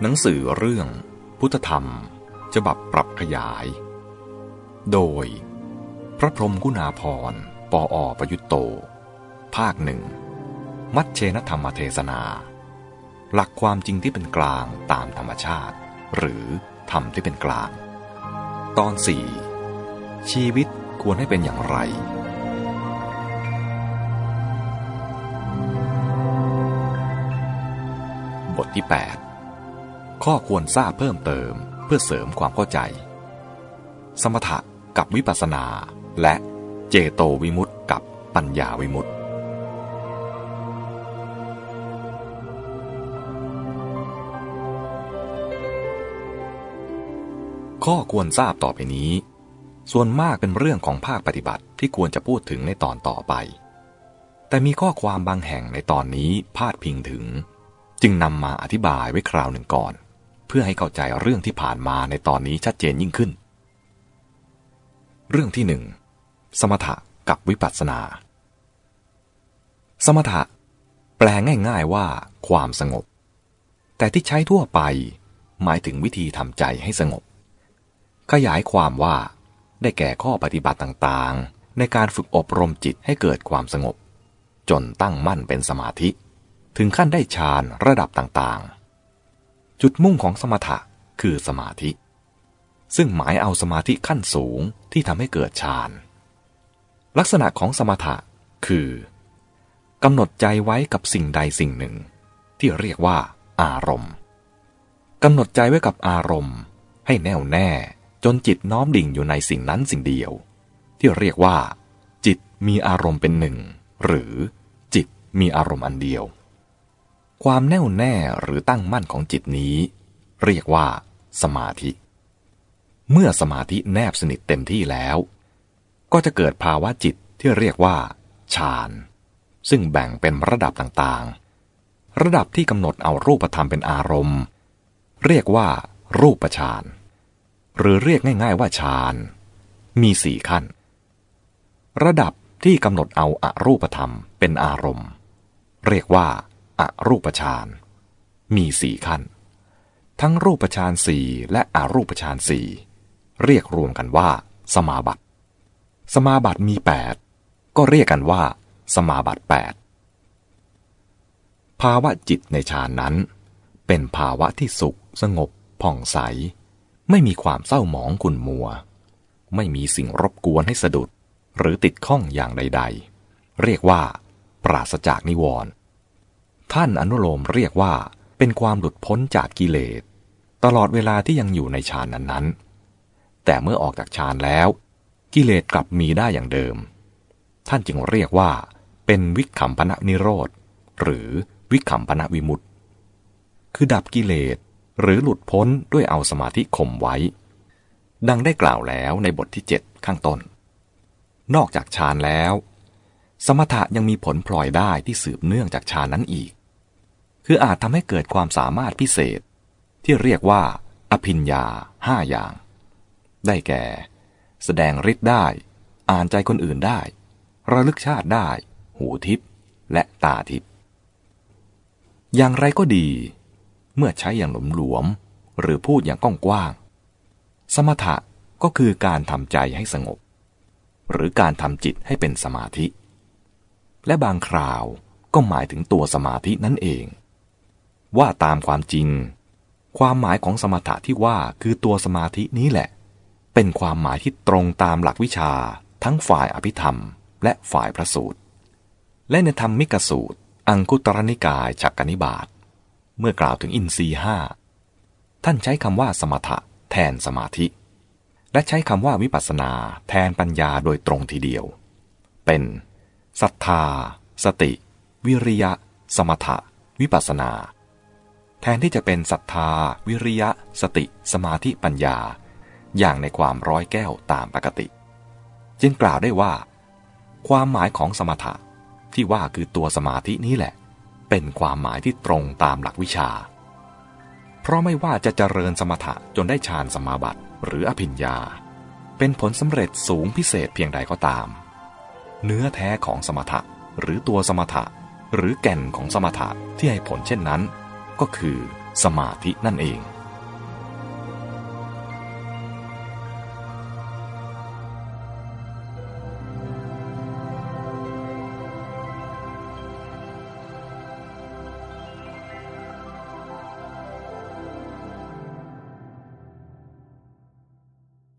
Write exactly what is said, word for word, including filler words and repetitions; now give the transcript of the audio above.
หนังสือเรื่องพุทธธรรมฉบับปรับขยายโดยพระพรหมกุณาภรณ์ ปอ.ประยุตโตภาคหนึ่งมัชเชนธรรมเทศนาหลักความจริงที่เป็นกลางตามธรรมชาติหรือธรรมที่เป็นกลางตอนสี่ชีวิตควรให้เป็นอย่างไรบทที่แปดข้อควรทราบเพิ่มเติมเพื่อเสริมความเข้าใจสมถะกับวิปัสสนาและเจโตวิมุตติกับปัญญาวิมุตติข้อควรทราบต่อไปนี้ส่วนมากเป็นเรื่องของภาคปฏิบัติที่ควรจะพูดถึงในตอนต่อไปแต่มีข้อความบางแห่งในตอนนี้พาดพิงถึงจึงนำมาอธิบายไว้คราวหนึ่งก่อนเพื่อให้เข้าใจเรื่องที่ผ่านมาในตอนนี้ชัดเจนยิ่งขึ้นเรื่องที่หนึ่งสมถะกับวิปัสสนาสมถะแปลง่ายๆว่าความสงบแต่ที่ใช้ทั่วไปหมายถึงวิธีทำใจให้สงบขยายความว่าได้แก่ข้อปฏิบัติต่างๆในการฝึกอบรมจิตให้เกิดความสงบจนตั้งมั่นเป็นสมาธิถึงขั้นได้ฌานระดับต่างๆจุดมุ่งของสมถะคือสมาธิซึ่งหมายเอาสมาธิขั้นสูงที่ทำให้เกิดฌานลักษณะของสมถะคือกำหนดใจไว้กับสิ่งใดสิ่งหนึ่งที่เรียกว่าอารมณ์กำหนดใจไว้กับอารมณ์ให้แน่วแน่จนจิตน้อมดิ่งอยู่ในสิ่งนั้นสิ่งเดียวที่เรียกว่าจิตมีอารมณ์เป็นหนึ่งหรือจิตมีอารมณ์อันเดียวความแน่วแน่หรือตั้งมั่นของจิตนี้เรียกว่าสมาธิเมื่อสมาธิแนบสนิทเต็มที่แล้วก็จะเกิดภาวะจิตที่เรียกว่าฌานซึ่งแบ่งเป็นระดับต่างๆระดับที่กำหนดเอารูปธรรมเป็นอารมณ์เรียกว่ารูปฌานหรือเรียกง่ายๆว่าฌานมีสี่ขั้นระดับที่กำหนดเอาอรูปธรรมเป็นอารมณ์เรียกว่าอรูปฌานมีสี่ขั้นทั้งรูปฌานสี่และอรูปฌานสี่เรียกรวมกันว่าสมาบัติสมาบัติมีแปดก็เรียกกันว่าสมาบัติแปดภาวะจิตในฌานนั้นเป็นภาวะที่สุขสงบผ่องใสไม่มีความเศร้าหมองขุ่นมัวไม่มีสิ่งรบกวนให้สะดุดหรือติดข้องอย่างใดๆเรียกว่าปราศจากนิวรณ์ท่านอนุโลมเรียกว่าเป็นความหลุดพ้นจากกิเลสตลอดเวลาที่ยังอยู่ในฌานนั้นๆแต่เมื่อออกจากฌานแล้วกิเลสกลับมีได้อย่างเดิมท่านจึงเรียกว่าเป็นวิคัมปนนิโรธหรือวิคัมปนวิมุตติคือดับกิเลสหรือหลุดพ้นด้วยเอาสมาธิข่มไว้ดังได้กล่าวแล้วในบทที่เจ็ดข้างต้นนอกจากฌานแล้วสมถะยังมีผลพลอยได้ที่สืบเนื่องจากฌานนั้นอีกคืออาจทำให้เกิดความสามารถพิเศษที่เรียกว่าอภิญญาห้าอย่างได้แก่แสดงฤทธิ์ได้อ่านใจคนอื่นได้ระลึกชาติได้หูทิพย์และตาทิพย์อย่างไรก็ดีเมื่อใช้อย่างหลวมๆหรือพูดอย่างกว้างๆสมถะก็คือการทำใจให้สงบหรือการทำจิตให้เป็นสมาธิและบางคราวก็หมายถึงตัวสมาธินั่นเองว่าตามความจริงความหมายของสมถะที่ว่าคือตัวสมาธินี้แหละเป็นความหมายที่ตรงตามหลักวิชาทั้งฝ่ายอภิธรรมและฝ่ายพระสูตรและในธรรมิกสูตรอังคุตรนิกายฉักกนิบาตเมื่อกล่าวถึงอินทรีย์ห้าท่านใช้คำว่าสมถะแทนสมาธิและใช้คำว่าวิปัสสนาแทนปัญญาโดยตรงทีเดียวเป็นศรัทธาสติวิริยะสมถะวิปัสสนาแทนที่จะเป็นศรัทธาวิริยะสติสมาธิปัญญาอย่างในความร้อยแก้วตามปกติจึงกล่าวได้ว่าความหมายของสมถะที่ว่าคือตัวสมาธินี้แหละเป็นความหมายที่ตรงตามหลักวิชาเพราะไม่ว่าจะเจริญสมถะจนได้ฌานสมาบัติหรืออภิญญาเป็นผลสำเร็จสูงพิเศษเพียงใดก็ตามเนื้อแท้ของสมถะหรือตัวสมถะหรือแก่นของสมถะที่ให้ผลเช่นนั้นก็คือสมาธินั่นเอง